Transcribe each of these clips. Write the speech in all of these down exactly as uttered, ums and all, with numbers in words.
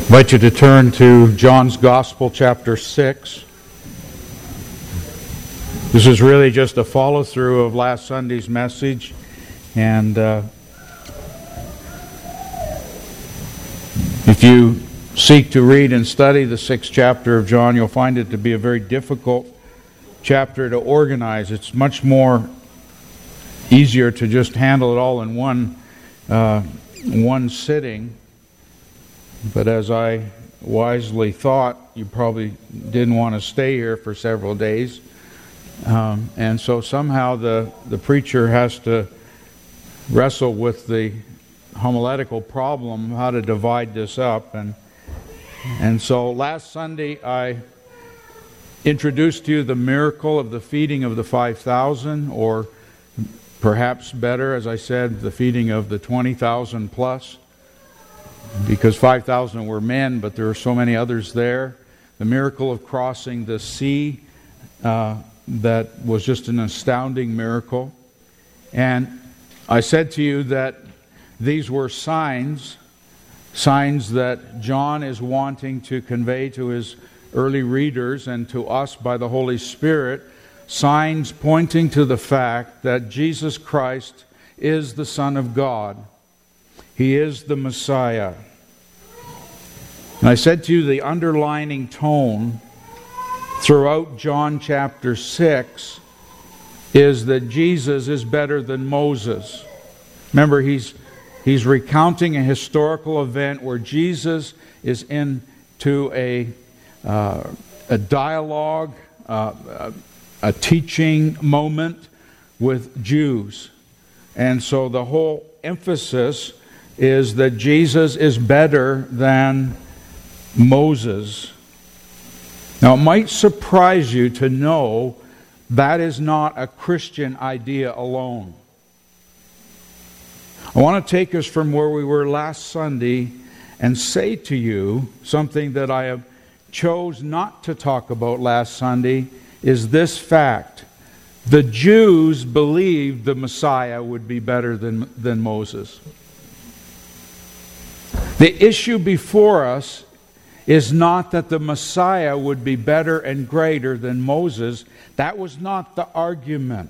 I invite you to turn to John's Gospel, chapter six. This is really just a follow-through of last Sunday's message, and uh, if you seek to read and study the sixth chapter of John, you'll find it to be a very difficult chapter to organize. It's much more easier to just handle it all in one uh, one sitting. But as I wisely thought, you probably didn't want to stay here for several days. Um, and so somehow the, the preacher has to wrestle with the homiletical problem, how to divide this up. And, and so last Sunday I introduced to you the miracle of the feeding of the five thousand, or perhaps better, as I said, the feeding of the twenty thousand plus. Because five thousand were men, but there were so many others there. The miracle of crossing the sea, uh, that was just an astounding miracle. And I said to you that these were signs, signs that John is wanting to convey to his early readers and to us by the Holy Spirit, signs pointing to the fact that Jesus Christ is the Son of God. He is the Messiah. And I said to you the underlining tone throughout John chapter six is that Jesus is better than Moses. Remember, he's he's recounting a historical event where Jesus is into a uh, a dialogue, uh, a, a teaching moment with Jews. And so the whole emphasis is that Jesus is better than Moses. Now, it might surprise you to know that is not a Christian idea alone. I want to take us from where we were last Sunday and say to you something that I have chose not to talk about last Sunday, is this fact. The Jews believed the Messiah would be better than, than Moses. The issue before us is not that the Messiah would be better and greater than Moses. That was not the argument.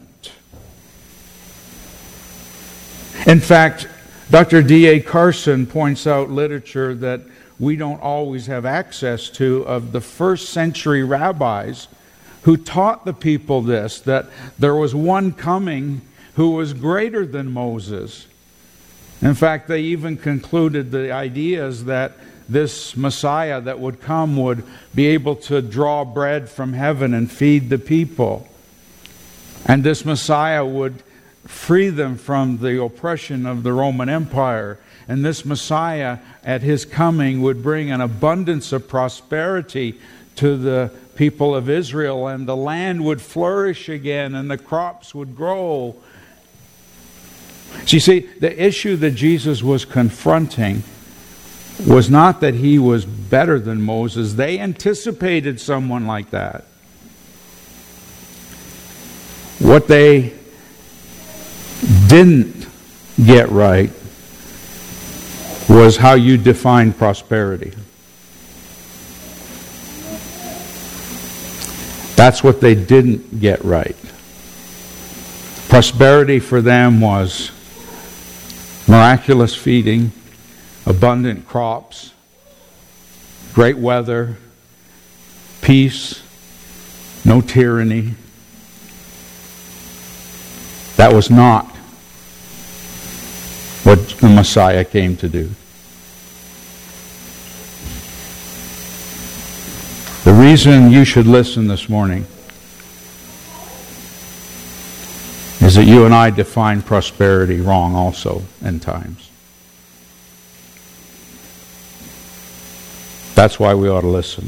In fact, Doctor D A Carson points out literature that we don't always have access to of the first century rabbis who taught the people this, that there was one coming who was greater than Moses. In fact, they even concluded the ideas that this Messiah that would come would be able to draw bread from heaven and feed the people. And this Messiah would free them from the oppression of the Roman Empire. And this Messiah, at his coming, would bring an abundance of prosperity to the people of Israel, and the land would flourish again, and the crops would grow. So you see, the issue that Jesus was confronting was not that he was better than Moses. They anticipated someone like that. What they didn't get right was how you define prosperity. That's what they didn't get right. Prosperity for them was miraculous feeding, abundant crops, great weather, peace, no tyranny. That was not what the Messiah came to do. The reason you should listen this morning is that you and I define prosperity wrong also in times. That's why we ought to listen.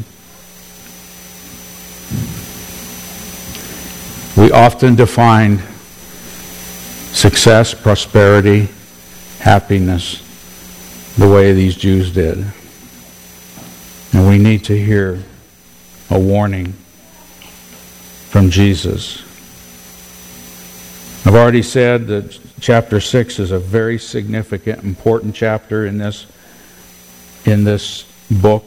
We often define success, prosperity, happiness the way these Jews did. And we need to hear a warning from Jesus. I've already said that chapter six is a very significant, important chapter in this in this book.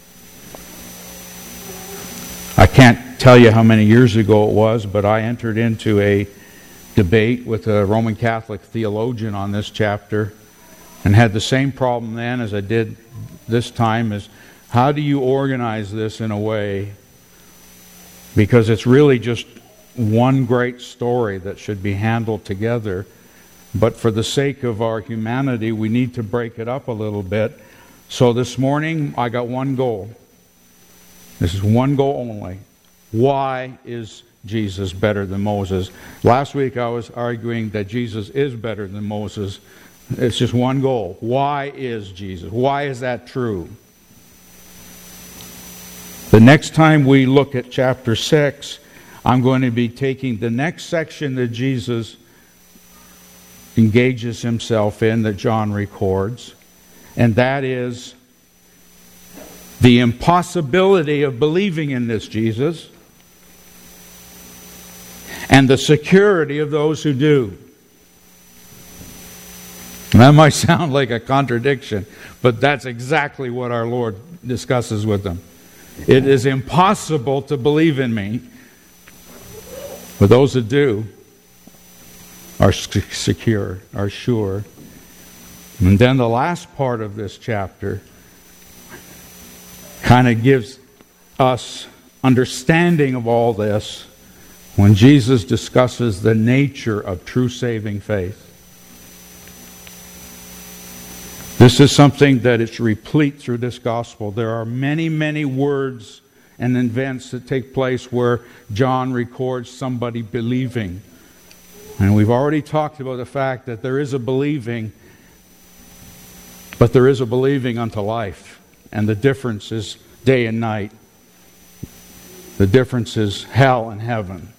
I can't tell you how many years ago it was, but I entered into a debate with a Roman Catholic theologian on this chapter and had the same problem then as I did this time, is how do you organize this in a way, because it's really just one great story that should be handled together, but for the sake of our humanity we need to break it up a little bit. So this morning I got one goal. This is one goal only. Why is Jesus better than Moses? Last week I was arguing that Jesus is better than Moses. It's just one goal. Why is Jesus? Why is that true? The next time we look at chapter six, I'm going to be taking the next section that Jesus engages himself in, that John records, and that is the impossibility of believing in this Jesus and the security of those who do. And that might sound like a contradiction, but that's exactly what our Lord discusses with them. It is impossible to believe in me, but those that do are secure, are sure. And then the last part of this chapter kind of gives us understanding of all this when Jesus discusses the nature of true saving faith. This is something that is replete through this gospel. There are many, many words and events that take place where John records somebody believing. And we've already talked about the fact that there is a believing, but there is a believing unto life. And the difference is day and night. The difference is hell and heaven.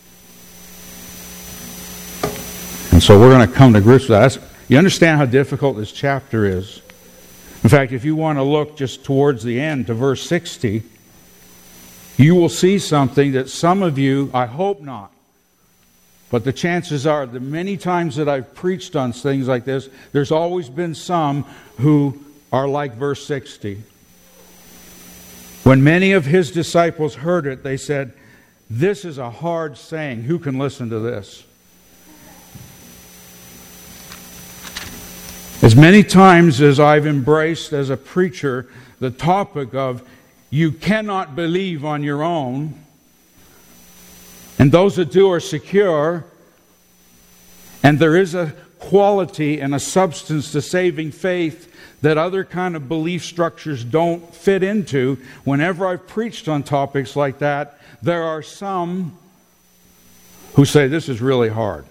And so we're going to come to grips with that. That's, you understand how difficult this chapter is. In fact, if you want to look just towards the end to verse sixty, you will see something that some of you, I hope not, but the chances are that many times that I've preached on things like this, there's always been some who are like verse sixty. When many of his disciples heard it, they said, "This is a hard saying. Who can listen to this?" As many times as I've embraced as a preacher the topic of you cannot believe on your own, and those that do are secure, and there is a quality and a substance to saving faith that other kind of belief structures don't fit into, whenever I've preached on topics like that, there are some who say this is really hard.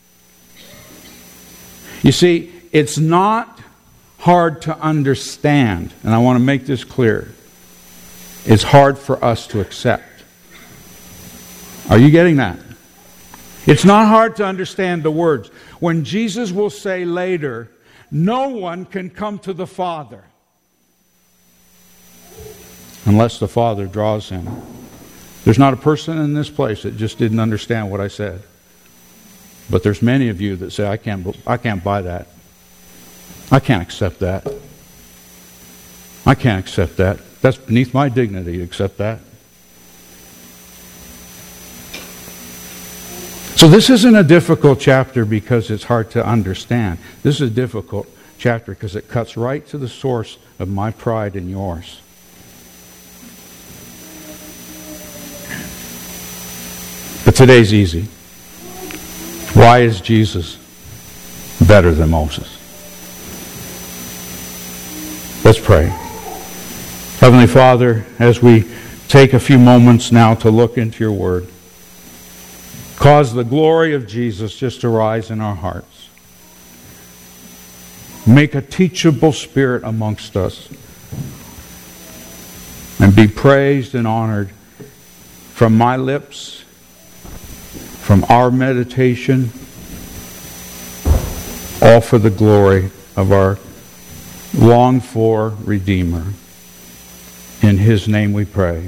You see, it's not hard to understand, and I want to make this clear. It's hard for us to accept. Are you getting that? It's not hard to understand the words. When Jesus will say later, no one can come to the Father unless the Father draws him. There's not a person in this place that just didn't understand what I said. But there's many of you that say, I can't, I can't buy that. I can't accept that. I can't accept that. That's beneath my dignity to accept that. So this isn't a difficult chapter because it's hard to understand. This is a difficult chapter because it cuts right to the source of my pride and yours. But today's easy. Why is Jesus better than Moses? Let's pray. Heavenly Father, as we take a few moments now to look into your word, cause the glory of Jesus just to rise in our hearts. Make a teachable spirit amongst us. And be praised and honored from my lips, from our meditation, all for the glory of our longed-for Redeemer. In His name we pray.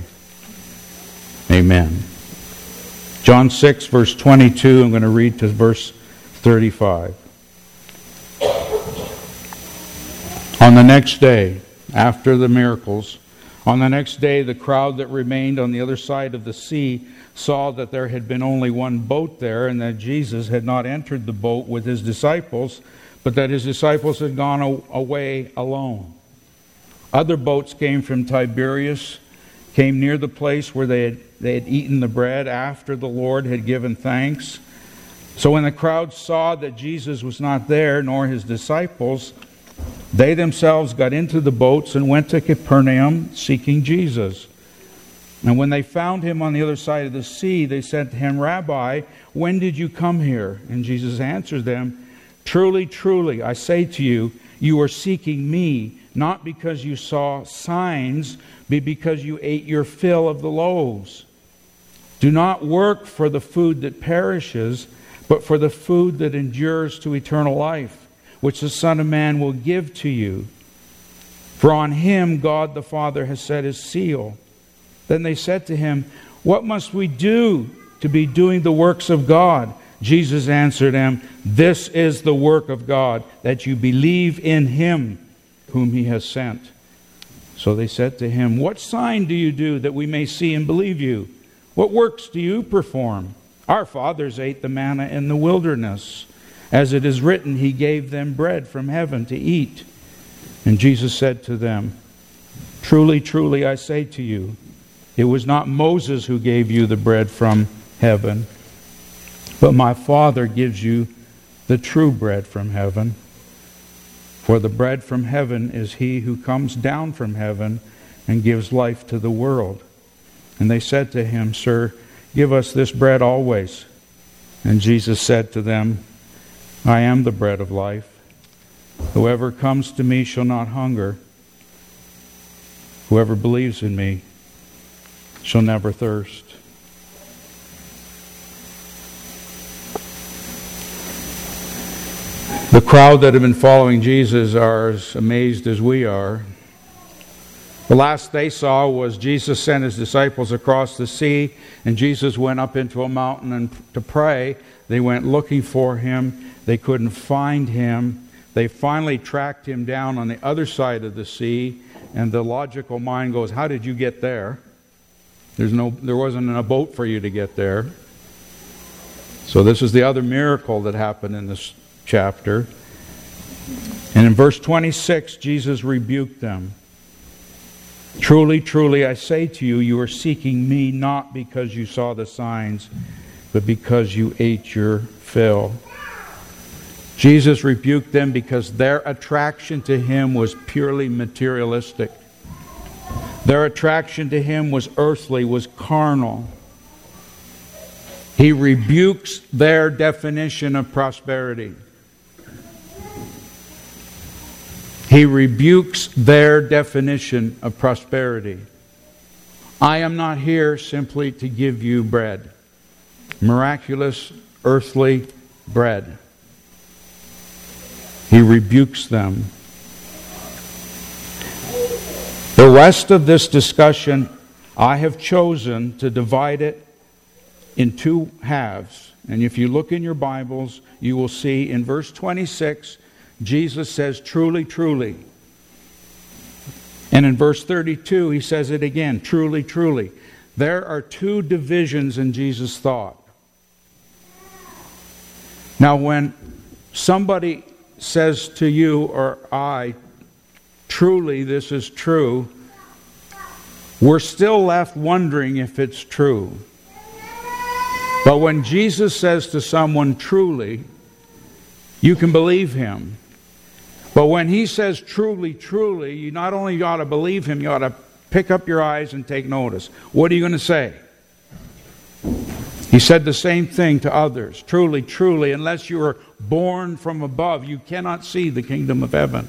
Amen. John six, verse twenty-two, I'm going to read to verse thirty-five. On the next day, after the miracles. On the next day, the crowd that remained on the other side of the sea saw that there had been only one boat there, and that Jesus had not entered the boat with his disciples, but that his disciples had gone away alone. Other boats came from Tiberias, came near the place where they had, they had eaten the bread after the Lord had given thanks. So when the crowd saw that Jesus was not there, nor his disciples, they themselves got into the boats and went to Capernaum seeking Jesus. And when they found him on the other side of the sea, they said to him, "Rabbi, when did you come here?" And Jesus answered them, "Truly, truly, I say to you, you are seeking me, not because you saw signs, but because you ate your fill of the loaves. Do not work for the food that perishes, but for the food that endures to eternal life, which the Son of Man will give to you. For on him God the Father has set his seal." Then they said to him, "What must we do to be doing the works of God?" Jesus answered them, "This is the work of God, that you believe in him whom he has sent." So they said to him, "What sign do you do that we may see and believe you? What works do you perform? Our fathers ate the manna in the wilderness. As it is written, he gave them bread from heaven to eat." And Jesus said to them, "Truly, truly, I say to you, it was not Moses who gave you the bread from heaven, but my Father gives you the true bread from heaven. For the bread from heaven is he who comes down from heaven and gives life to the world." And they said to him, "Sir, give us this bread always." And Jesus said to them, "I am the bread of life. Whoever comes to me shall not hunger. Whoever believes in me shall never thirst." The crowd that have been following Jesus are as amazed as we are. The last they saw was Jesus sent his disciples across the sea, and Jesus went up into a mountain and to pray. They went looking for him. They couldn't find him. They finally tracked him down on the other side of the sea, and the logical mind goes, "How did you get there? There's no, there wasn't a boat for you to get there." So this is the other miracle that happened in this chapter. And in verse twenty-six, Jesus rebuked them. "Truly, truly, I say to you, you are seeking me not because you saw the signs, but because you ate your fill." Jesus rebuked them because their attraction to him was purely materialistic. Their attraction to him was earthly, was carnal. He rebukes their definition of prosperity. He rebukes their definition of prosperity. I am not here simply to give you bread. Miraculous, earthly bread. He rebukes them. The rest of this discussion, I have chosen to divide it in two halves. And if you look in your Bibles, you will see in verse twenty-six, Jesus says, "Truly, truly." And in verse thirty-two, he says it again, "Truly, truly." There are two divisions in Jesus' thought. Now, when somebody says to you or I, "Truly, this is true," we're still left wondering if it's true. But when Jesus says to someone, "Truly," you can believe him. But when he says, "Truly, truly," you not only ought to believe him, you ought to pick up your eyes and take notice. What are you going to say? He said the same thing to others. "Truly, truly, unless you are born from above, you cannot see the kingdom of heaven."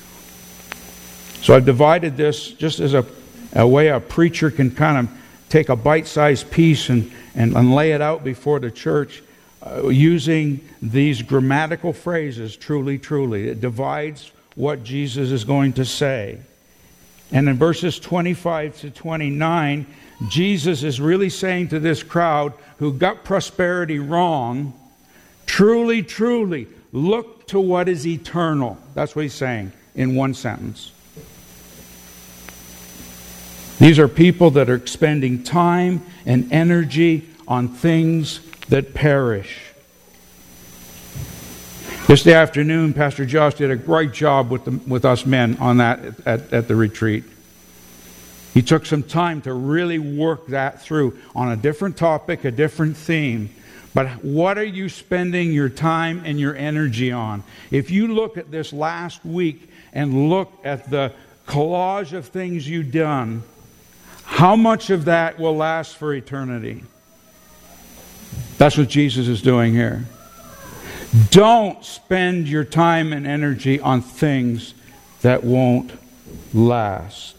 So I've divided this just as a, a way a preacher can kind of take a bite-sized piece and, and, and lay it out before the church uh, using these grammatical phrases, "truly, truly." It divides what Jesus is going to say. And in verses twenty-five to twenty-nine, Jesus is really saying to this crowd who got prosperity wrong, "Truly, truly, look to what is eternal." That's what he's saying in one sentence. These are people that are expending time and energy on things that perish. This afternoon, Pastor Josh did a great job with, the, with us men on that at, at the retreat. He took some time to really work that through on a different topic, a different theme. But what are you spending your time and your energy on? If you look at this last week and look at the collage of things you've done, how much of that will last for eternity? That's what Jesus is doing here. Don't spend your time and energy on things that won't last.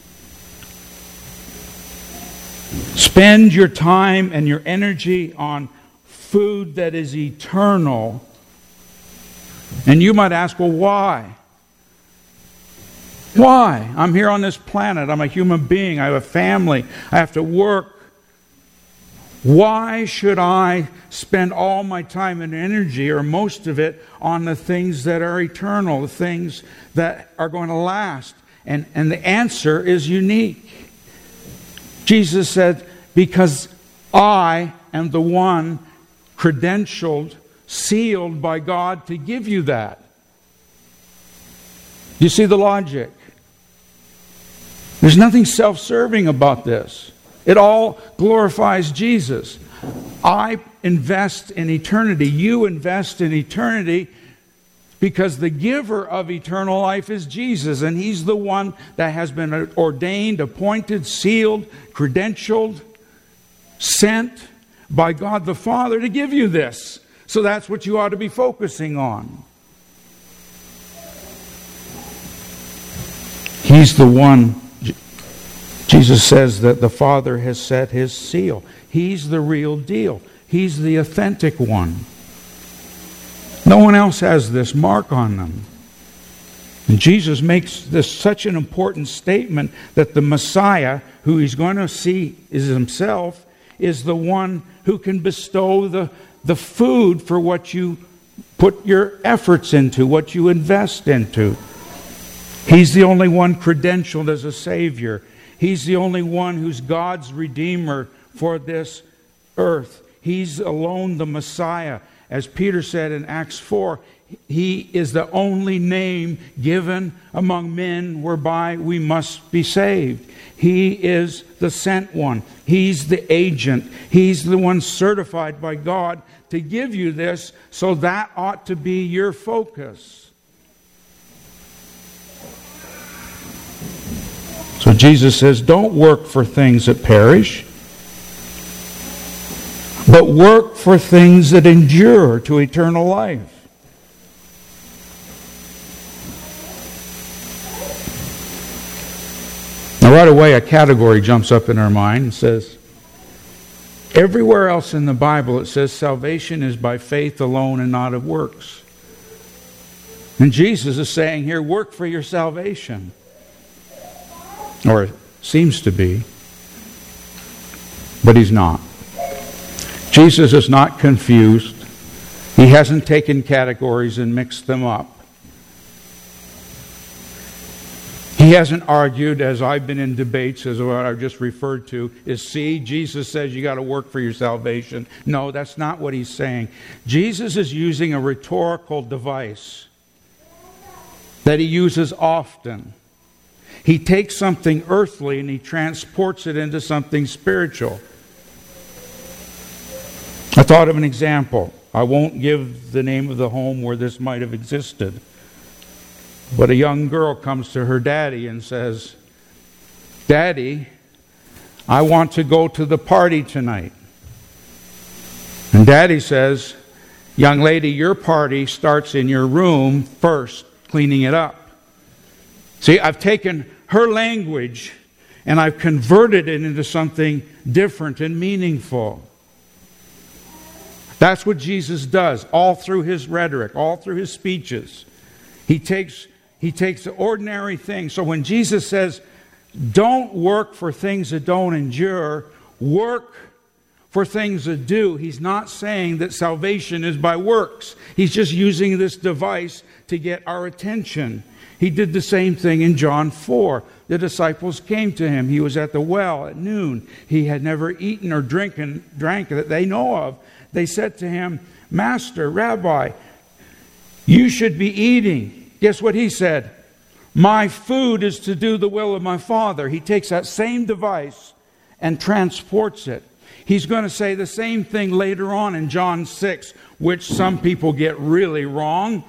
Spend your time and your energy on food that is eternal. And you might ask, well, why? Why? I'm here on this planet. I'm a human being. I have a family. I have to work. Why should I spend all my time and energy, or most of it, on the things that are eternal, the things that are going to last? And, and the answer is unique. Jesus said, because I am the one credentialed, sealed by God to give you that. You see the logic? There's nothing self-serving about this. It all glorifies Jesus. I invest in eternity. You invest in eternity because the giver of eternal life is Jesus. And He's the one that has been ordained, appointed, sealed, credentialed, sent by God the Father to give you this. So that's what you ought to be focusing on. He's the one. Jesus says that the Father has set His seal. He's the real deal. He's the authentic one. No one else has this mark on them. And Jesus makes this such an important statement that the Messiah, who He's going to see is Himself, is the one who can bestow the, the food for what you put your efforts into, what you invest into. He's the only one credentialed as a Savior. He's the only one who's God's Redeemer for this earth. He's alone the Messiah. As Peter said in Acts four, He is the only name given among men whereby we must be saved. He is the sent one. He's the agent. He's the one certified by God to give you this, so that ought to be your focus. So Jesus says, don't work for things that perish, but work for things that endure to eternal life. Now right away a category jumps up in our mind and says, everywhere else in the Bible it says salvation is by faith alone and not of works. And Jesus is saying here, work for your salvation. Or it seems to be. But He's not. Jesus is not confused. He hasn't taken categories and mixed them up. He hasn't argued, as I've been in debates, as what I've just referred to, is, see, Jesus says you got to work for your salvation. No, that's not what He's saying. Jesus is using a rhetorical device that He uses often. He takes something earthly and He transports it into something spiritual. I thought of an example. I won't give the name of the home where this might have existed. But a young girl comes to her daddy and says, Daddy, I want to go to the party tonight. And Daddy says, young lady, your party starts in your room first, cleaning it up. See, I've taken her language and I've converted it into something different and meaningful. That's what Jesus does all through His rhetoric, all through His speeches. He takes, he takes the ordinary things. So when Jesus says, don't work for things that don't endure, work for things to do. He's not saying that salvation is by works. He's just using this device to get our attention. He did the same thing in John four. The disciples came to him. He was at the well at noon. He had never eaten or drinking, drank that they know of. They said to him, Master, Rabbi, you should be eating. Guess what he said? My food is to do the will of my Father. He takes that same device and transports it. He's going to say the same thing later on in John six, which some people get really wrong.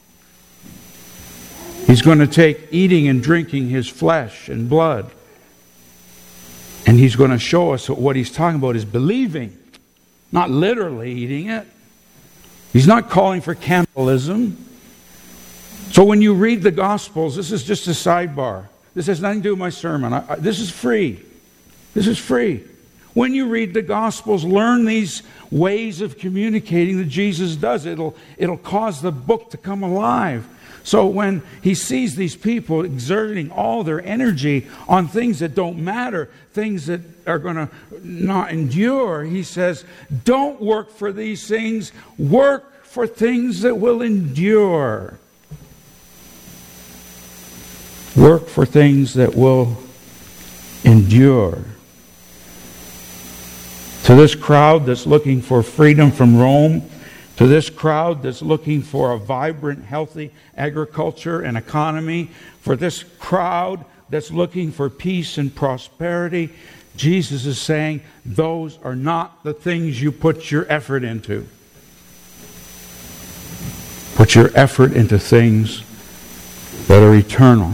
He's going to take eating and drinking his flesh and blood. And he's going to show us what he's talking about is believing, not literally eating it. He's not calling for cannibalism. So when you read the Gospels, this is just a sidebar. This has nothing to do with my sermon. I, I, this is free. This is free. When you read the Gospels, learn these ways of communicating that Jesus does. It'll, it'll cause the book to come alive. So when he sees these people exerting all their energy on things that don't matter, things that are going to not endure, he says, don't work for these things. Work for things that will endure. Work for things that will endure. To this crowd that's looking for freedom from Rome, to this crowd that's looking for a vibrant, healthy agriculture and economy, for this crowd that's looking for peace and prosperity, Jesus is saying, those are not the things you put your effort into. Put your effort into things that are eternal.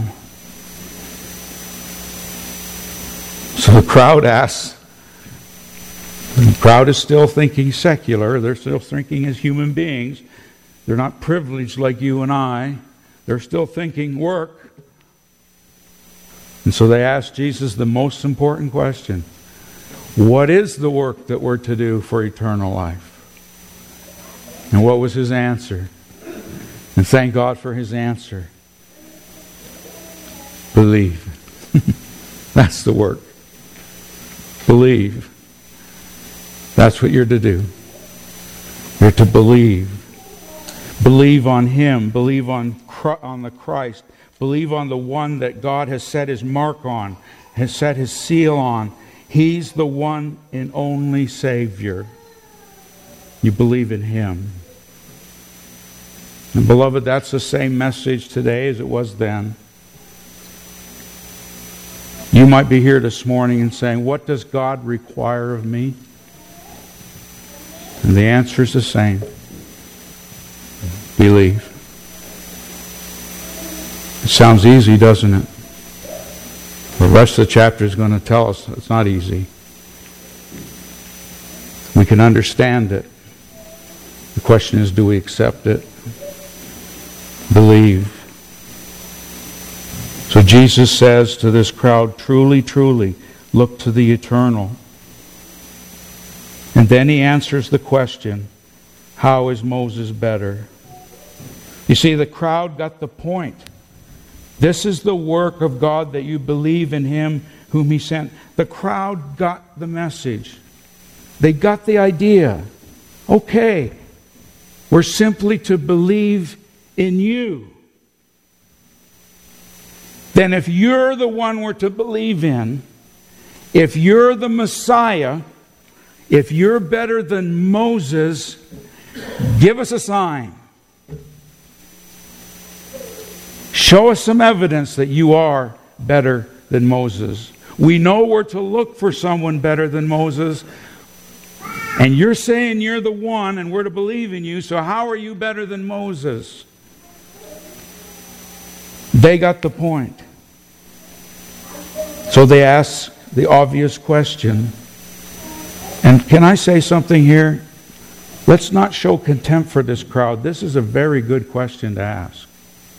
So the crowd asks, the crowd is still thinking secular. They're still thinking as human beings. They're not privileged like you and I. They're still thinking work. And so they ask Jesus the most important question. What is the work that we're to do for eternal life? And what was his answer? And thank God for his answer. Believe. That's the work. Believe. That's what you're to do. You're to believe. Believe on him. Believe on, on the Christ. Believe on the one that God has set his mark on, has set his seal on. He's the one and only Savior. You believe in him. And beloved, that's the same message today as it was then. You might be here this morning and saying, what does God require of me? And the answer is the same. Believe. It sounds easy, doesn't it? The rest of the chapter is going to tell us it's not easy. We can understand it. The question is, do we accept it? Believe. So Jesus says to this crowd, truly, truly, look to the eternal. And then he answers the question, how is Moses better? You see, the crowd got the point. This is the work of God, that you believe in him whom he sent. The crowd got the message. They got the idea. Okay, we're simply to believe in you. Then if you're the one we're to believe in, if you're the Messiah, if you're better than Moses, give us a sign. Show us some evidence that you are better than Moses. We know we're to look for someone better than Moses. And you're saying you're the one and we're to believe in you. So how are you better than Moses? They got the point. So they ask the obvious question. And can I say something here? Let's not show contempt for this crowd. This is a very good question to ask.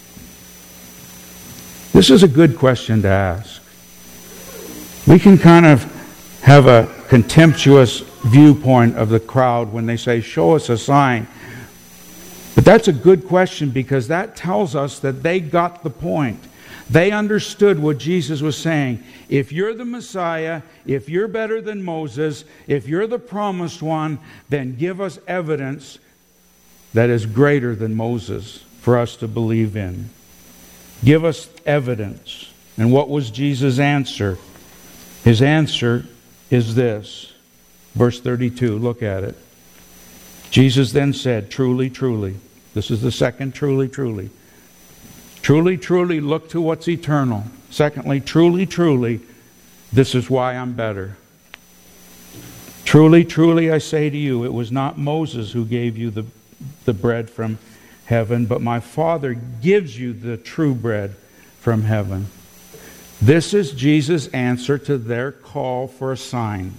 This is a good question to ask. We can kind of have a contemptuous viewpoint of the crowd when they say, show us a sign. But that's a good question, because that tells us that they got the point. They understood what Jesus was saying. If you're the Messiah, if you're better than Moses, if you're the promised one, then give us evidence that is greater than Moses for us to believe in. Give us evidence. And what was Jesus' answer? His answer is this. Verse thirty-two, look at it. Jesus then said, truly, truly. This is the second truly, truly. Truly, truly, look to what's eternal. Secondly, truly, truly, this is why I'm better. Truly, truly, I say to you, it was not Moses who gave you the, the bread from heaven, but my Father gives you the true bread from heaven. This is Jesus' answer to their call for a sign.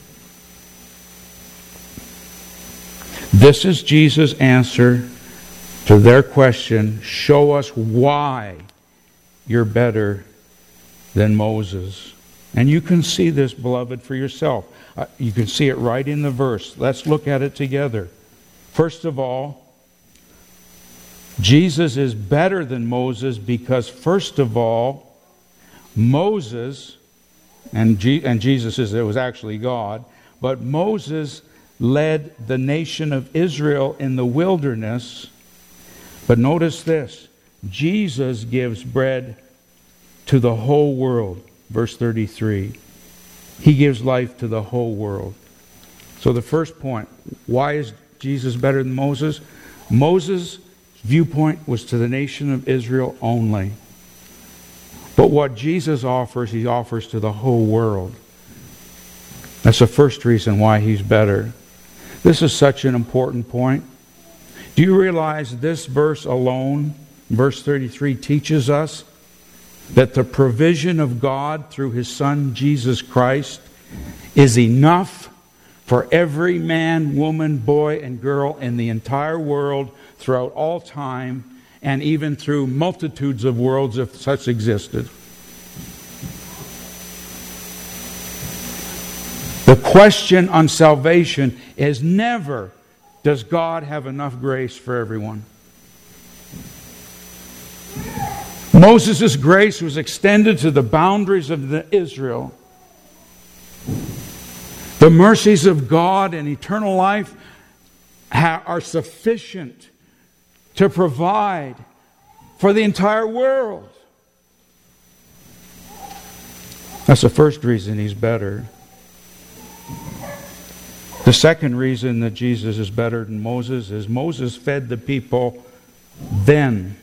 This is Jesus' answer to their question, show us why you're better than Moses. And you can see this, beloved, for yourself. Uh, you can see it right in the verse. Let's look at it together. First of all, Jesus is better than Moses because, first of all, Moses, and, G, and Jesus is, it was actually God, but Moses led the nation of Israel in the wilderness. But notice this, Jesus gives bread to the whole world. Verse thirty-three. He gives life to the whole world. So the first point, why is Jesus better than Moses? Moses' viewpoint was to the nation of Israel only. But what Jesus offers, He offers to the whole world. That's the first reason why He's better. This is such an important point. Do you realize this verse alone, verse thirty-three, teaches us that the provision of God through His Son, Jesus Christ, is enough for every man, woman, boy, and girl in the entire world throughout all time, and even through multitudes of worlds if such existed. The question on salvation is never, does God have enough grace for everyone? Moses' grace was extended to the boundaries of the Israel. The mercies of God and eternal life ha- are sufficient to provide for the entire world. That's the first reason He's better. The second reason that Jesus is better than Moses is Moses fed the people then.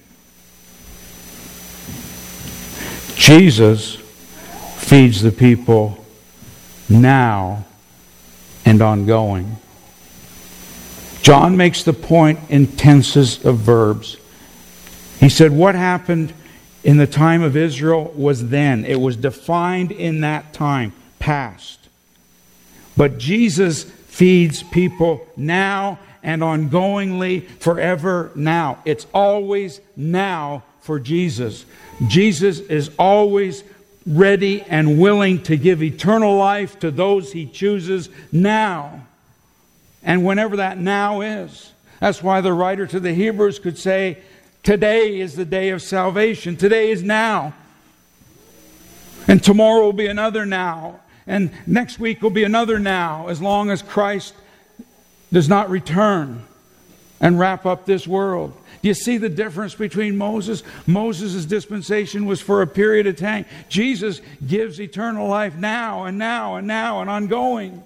Jesus feeds the people now and ongoing. John makes the point in tenses of verbs. He said what happened in the time of Israel was then. It was defined in that time, past. But Jesus feeds people now and ongoingly, forever now. It's always now for Jesus. Jesus is always ready and willing to give eternal life to those He chooses now. And whenever that now is. That's why the writer to the Hebrews could say, today is the day of salvation. Today is now. And tomorrow will be another now. And next week will be another now, as long as Christ does not return and wrap up this world. Do you see the difference between Moses? Moses' dispensation was for a period of time. Jesus gives eternal life now and now and now and ongoing.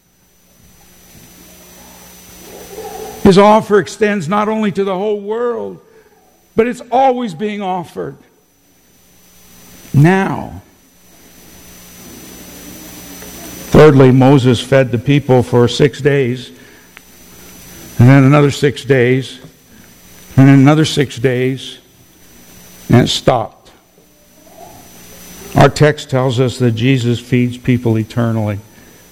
His offer extends not only to the whole world, but it's always being offered now. Thirdly, Moses fed the people for six days, and then another six days, and then another six days, and it stopped. Our text tells us that Jesus feeds people eternally.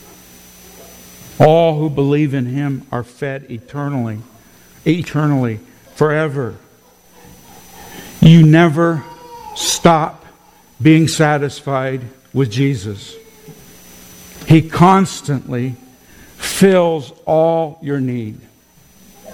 All who believe in Him are fed eternally, eternally, forever. You never stop being satisfied with Jesus. He constantly fills all your need.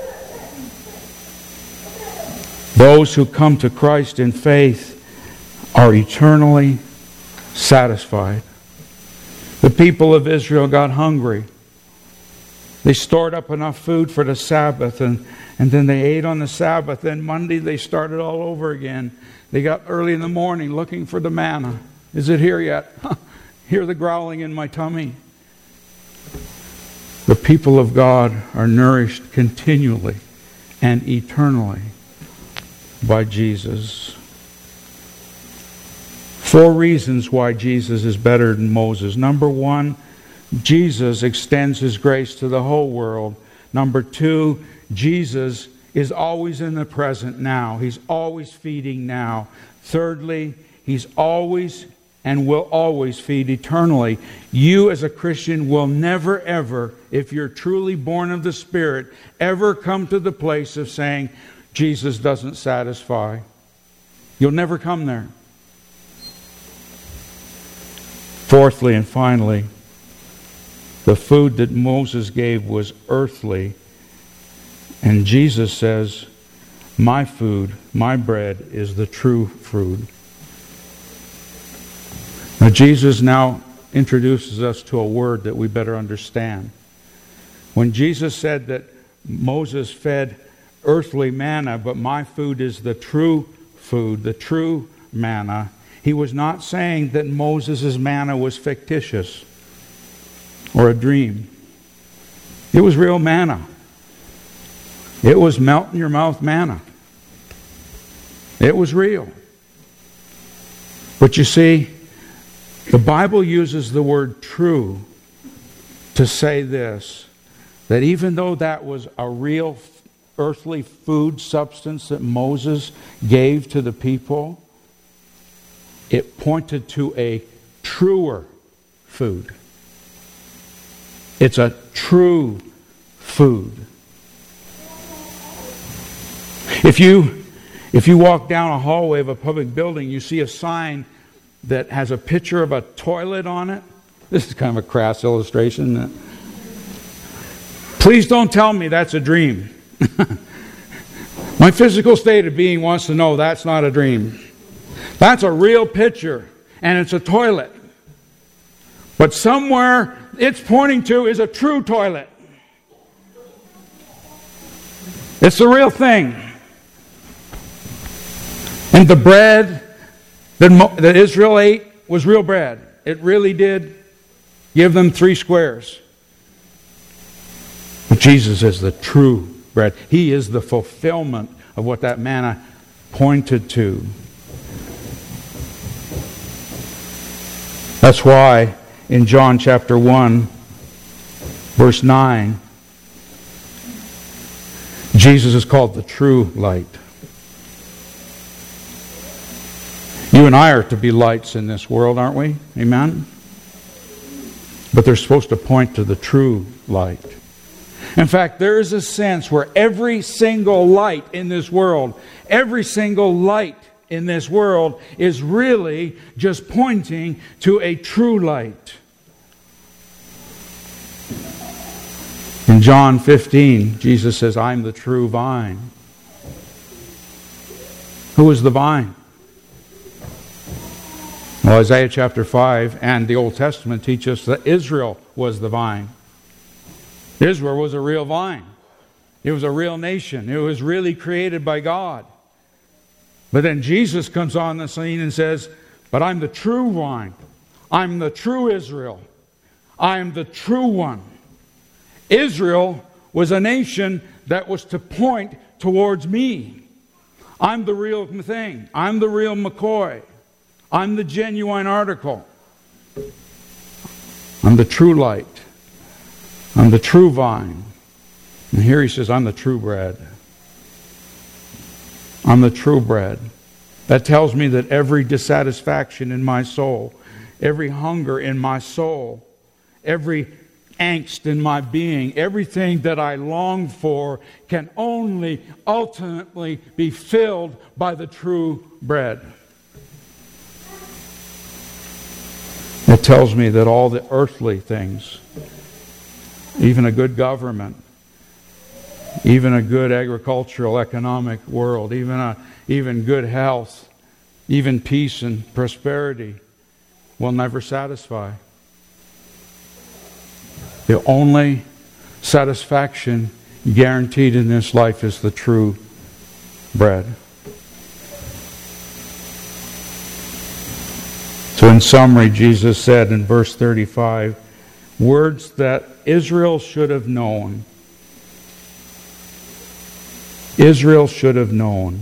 Those who come to Christ in faith are eternally satisfied. The people of Israel got hungry. They stored up enough food for the Sabbath, and, and then they ate on the Sabbath. Then Monday they started all over again. They got early in the morning looking for the manna. Is it here yet? Hear the growling in my tummy. The people of God are nourished continually and eternally by Jesus. Four reasons why Jesus is better than Moses. Number one, Jesus extends His grace to the whole world. Number two, Jesus is always in the present now. He's always feeding now. Thirdly, He's always and will always feed eternally. You as a Christian will never ever, if you're truly born of the Spirit, ever come to the place of saying, Jesus doesn't satisfy. You'll never come there. Fourthly and finally, the food that Moses gave was earthly. And Jesus says, my food, my bread is the true food. Now Jesus now introduces us to a word that we better understand. When Jesus said that Moses fed earthly manna, but my food is the true food, the true manna, He was not saying that Moses' manna was fictitious or a dream. It was real manna. It was melt-in-your-mouth manna. It was real. But you see, the Bible uses the word true to say this, that even though that was a real earthly food substance that Moses gave to the people, it pointed to a truer food. It's a true food. If you if you walk down a hallway of a public building, you see a sign that has a picture of a toilet on it. This is kind of a crass illustration. Please don't tell me that's a dream. My physical state of being wants to know that's not a dream. That's a real picture, and it's a toilet. But somewhere it's pointing to is a true toilet. It's the real thing. And the bread that, Mo- that Israel ate was real bread. It really did give them three squares. But Jesus is the true bread. He is the fulfillment of what that manna pointed to. That's why in John chapter one, verse nine, Jesus is called the true light. You and I are to be lights in this world, aren't we? Amen? But they're supposed to point to the true light. In fact, there is a sense where every single light in this world, every single light in this world is really just pointing to a true light. In John fifteen, Jesus says, I'm the true vine. Who is the vine? Well, Isaiah chapter five and the Old Testament teach us that Israel was the vine. Israel was a real vine. It was a real nation. It was really created by God. But then Jesus comes on the scene and says, but I'm the true vine. I'm the true Israel. I am the true one. Israel was a nation that was to point towards me. I'm the real thing. I'm the real McCoy. I'm the genuine article. I'm the true light. I'm the true vine. And here he says, I'm the true bread. I'm the true bread. That tells me that every dissatisfaction in my soul, every hunger in my soul, every angst in my being, everything that I long for can only ultimately be filled by the true bread. It tells me that all the earthly things, even a good government, even a good agricultural economic world, even a even good health, even peace and prosperity will never satisfy. The only satisfaction guaranteed in this life is the true bread. So in summary, Jesus said in verse thirty-five, words that Israel should have known. Israel should have known.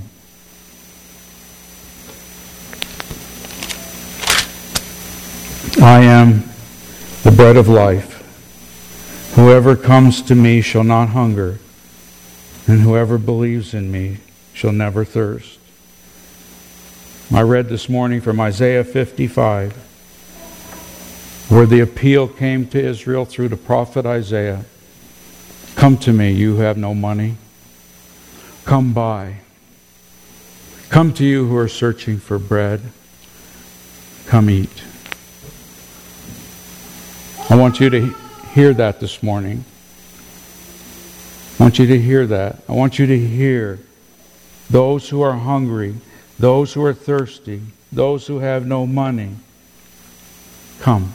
I am the bread of life. Whoever comes to me shall not hunger, and whoever believes in me shall never thirst. I read this morning from Isaiah fifty-five, where the appeal came to Israel through the prophet Isaiah. Come to me, you who have no money. Come buy. Come to you who are searching for bread. Come eat. I want you to hear that this morning. I want you to hear that. I want you to hear those who are hungry, those who are thirsty, those who have no money. Come.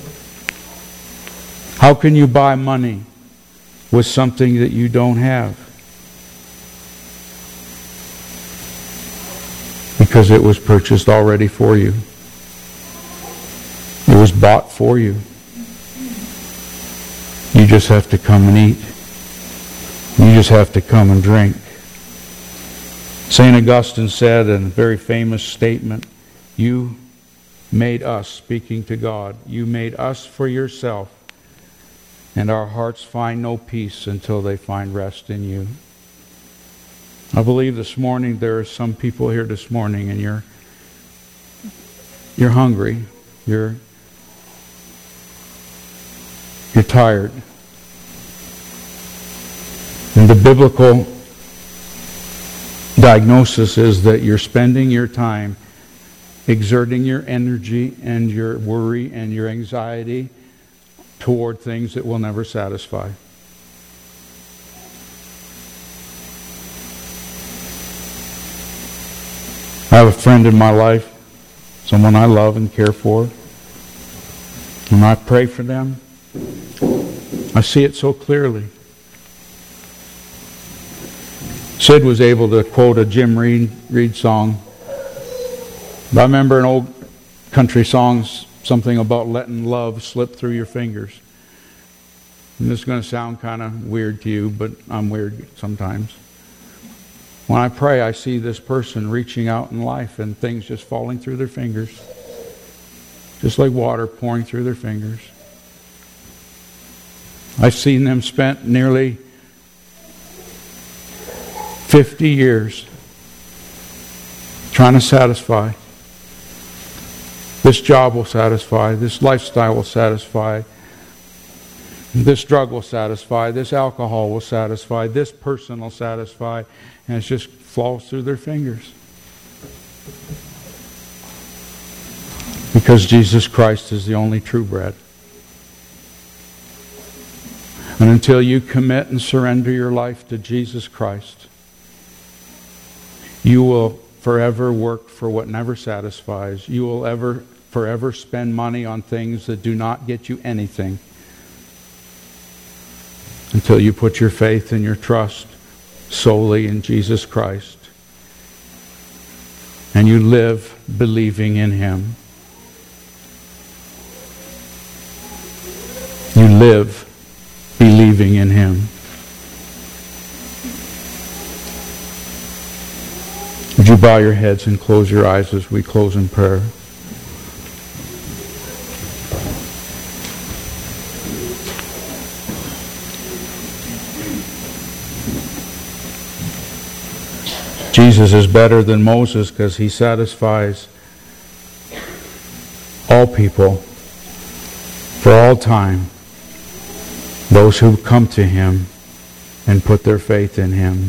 How can you buy money with something that you don't have? Because it was purchased already for you. It was bought for you. You just have to come and eat. You just have to come and drink. Saint Augustine said in a very famous statement, you made us, speaking to God, you made us for yourself, and our hearts find no peace until they find rest in you. I believe this morning there are some people here this morning and you're you're hungry, you're you're tired. And the biblical diagnosis is that you're spending your time exerting your energy and your worry and your anxiety toward things that will never satisfy. I have a friend in my life, someone I love and care for. When I pray for them, I see it so clearly. Sid was able to quote a Jim Reed, Reed song. I remember an old country song, something about letting love slip through your fingers. And this is going to sound kind of weird to you, but I'm weird sometimes. When I pray, I see this person reaching out in life and things just falling through their fingers. Just like water pouring through their fingers. I've seen them spent nearly fifty years trying to satisfy. This job will satisfy. This lifestyle will satisfy. This drug will satisfy. This alcohol will satisfy. This person will satisfy. And it just falls through their fingers. Because Jesus Christ is the only true bread. And until you commit and surrender your life to Jesus Christ, you will forever work for what never satisfies. You will ever forever spend money on things that do not get you anything until you put your faith and your trust solely in Jesus Christ. And you live believing in Him. You live believing in Him. Would you bow your heads and close your eyes as we close in prayer? Jesus is better than Moses because He satisfies all people for all time, those who come to Him and put their faith in Him.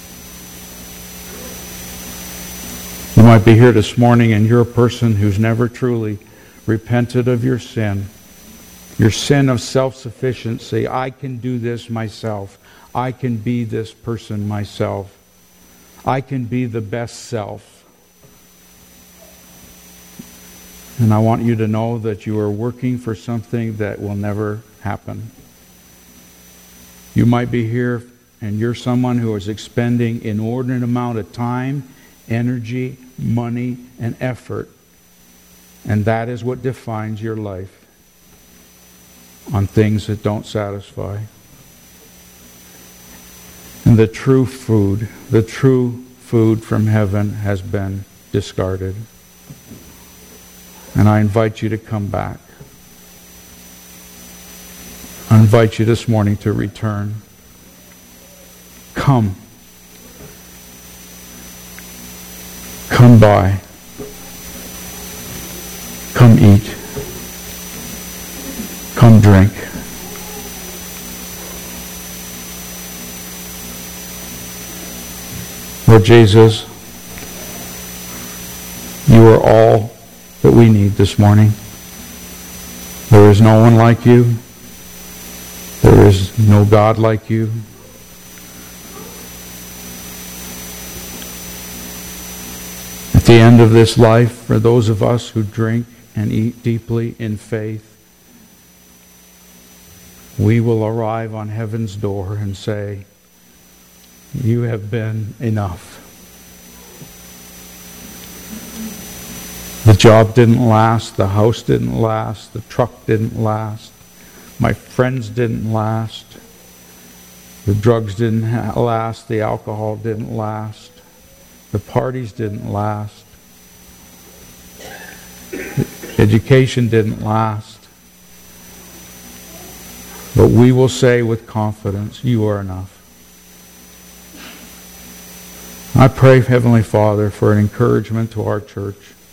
You might be here this morning and you're a person who's never truly repented of your sin. Your sin of self-sufficiency. I can do this myself. I can be this person myself. I can be the best self. And I want you to know that you are working for something that will never happen. You might be here and you're someone who is expending inordinate amount of time, energy, money, and effort. And that is what defines your life on things that don't satisfy. And the true food, the true food from heaven has been discarded. And I invite you to come back. I invite you this morning to return. Come. Come by. Come eat. Come drink. Lord Jesus, you are all that we need this morning. There is no one like you. There is no God like you. At the end of this life, for those of us who drink and eat deeply in faith, we will arrive on heaven's door and say, you have been enough. The job didn't last, the house didn't last, the truck didn't last, my friends didn't last, the drugs didn't ha- last, the alcohol didn't last, the parties didn't last, education didn't last. But we will say with confidence, you are enough. I pray, Heavenly Father, for an encouragement to our church.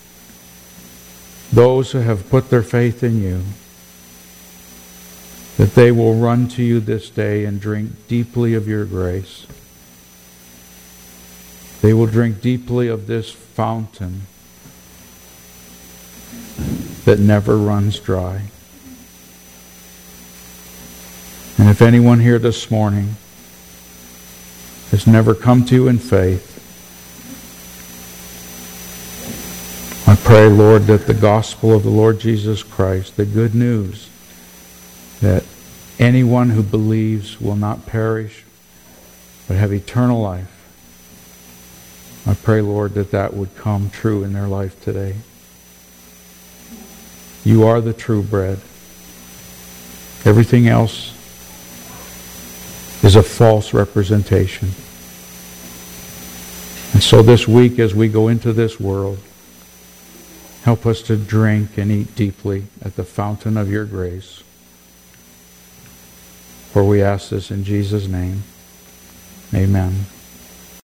Those who have put their faith in you, that they will run to you this day and drink deeply of your grace. They will drink deeply of this fountain that never runs dry. And if anyone here this morning has never come to you in faith, I pray, Lord, that the gospel of the Lord Jesus Christ, the good news that anyone who believes will not perish but have eternal life, I pray, Lord, that that would come true in their life today. You are the true bread. Everything else is a false representation. And so this week, as we go into this world, help us to drink and eat deeply at the fountain of your grace. For we ask this in Jesus' name. Amen.